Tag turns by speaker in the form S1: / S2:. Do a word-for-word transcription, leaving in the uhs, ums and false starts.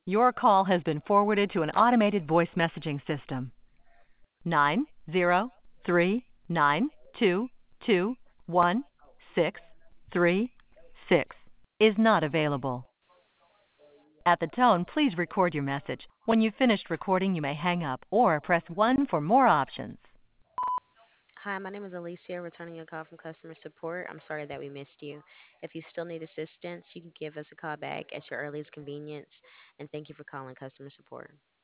S1: Your call has been forwarded to an automated voice messaging system. Nine zero three nine two two one six three six is not available. At the tone, please record your message. When you've finished recording, you may hang up or press one for more options.
S2: Hi, my name is Alicia, returning a call from customer support. I'm sorry that we missed you. If you still need assistance, you can give us a call back at your earliest convenience. And thank you for calling customer support.